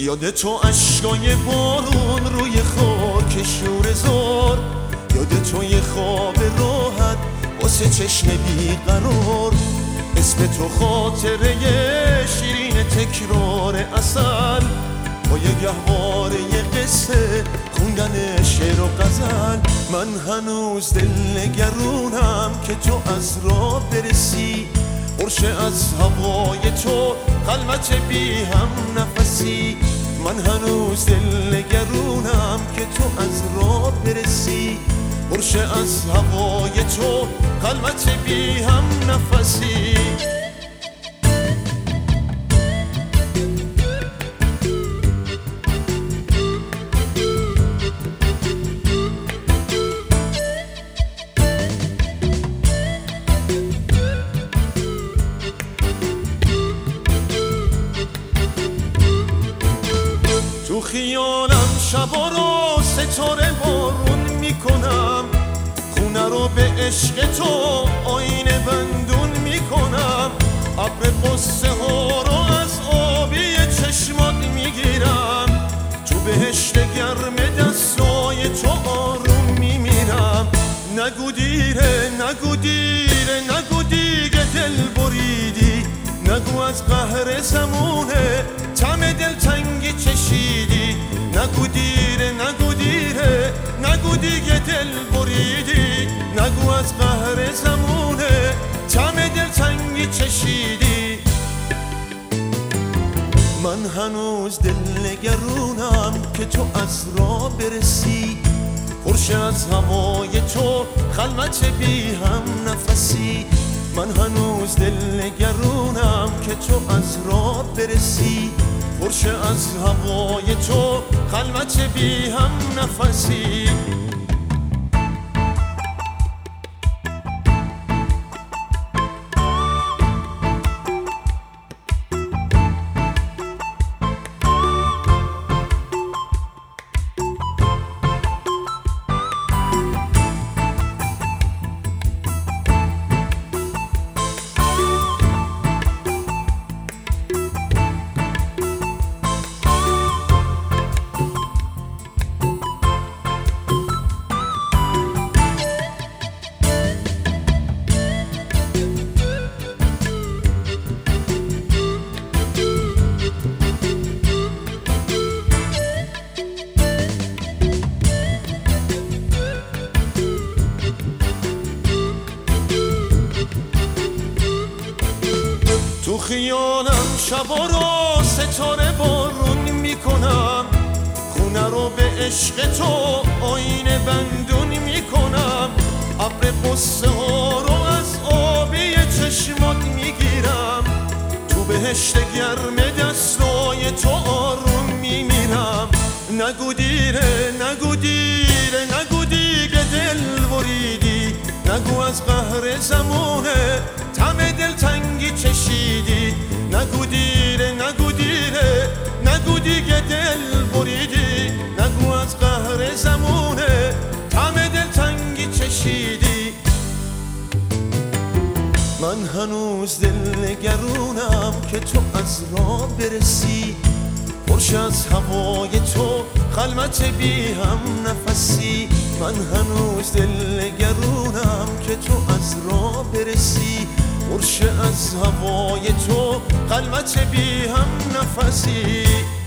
یاد تو اشکای بارون روی خاک شور زار، یاد تو یه خواب راحت واسه چشم بیقرار، اسم تو خاطره شیرین تکرار اصل، با یه گهواره یه قصه خوندن شعر و غزل. من هنوز دل نگرونم که تو از راه برسی، پرشه از هوای تو خلوت بی هم نفسی. من هنوز دل نگرونم که تو از راه برسی، پرشه از هوای تو خلوت بی هم نفسی. تو خیالم شبا رو ستاره بارون میکنم، خونه رو به عشق تو آینه بندون میکنم، ابر قصه ها رو از آبی چشمات میگیرم، تو بهشت گرم دستای تو آروم میمیرم. نگو دیره نگو دیره نگو دیگه دل بریدی، نگو از قهر زمونه طعم دلتنگی چشیدی. نگو دیره نگو دیره نگو دیگه دل بریدی، نگو از قهر زمونه طعم دلتنگی چشیدی. من هنوز دل نگرونم که تو از راه برسی، پرشه از هوای تو خلوت بی هم نفسی. من هنوز دل نگرونم که تو از راه برسی، پرشه از هوای تو خلوت بی هم نفسی. تو خیالم شبا رو ستاره بارون میکنم، خونه رو به عشق تو آینه بندون میکنم، ابر قصه ها رو از آبی چشمات میگیرم، تو بهشت گرم دستای تو آروم میمیرم. نگو دیره نگو دیره نگو دیگه دل بریدی، نگو از قهر زمونه طعم دلتنگی چشیدی. نگو دیره نگو دیره نگو دیگه دل بریدی، نگو از قهر زمونه طعم دلتنگی چشیدی. من هنوز دل نگرونم که تو از راه برسی، پرشه از هوای تو خلوت بی هم نفسی. من هنوز دل نگرونم که تو از راه برسی، پرشه از هوای تو خلوت بی هم نفسی.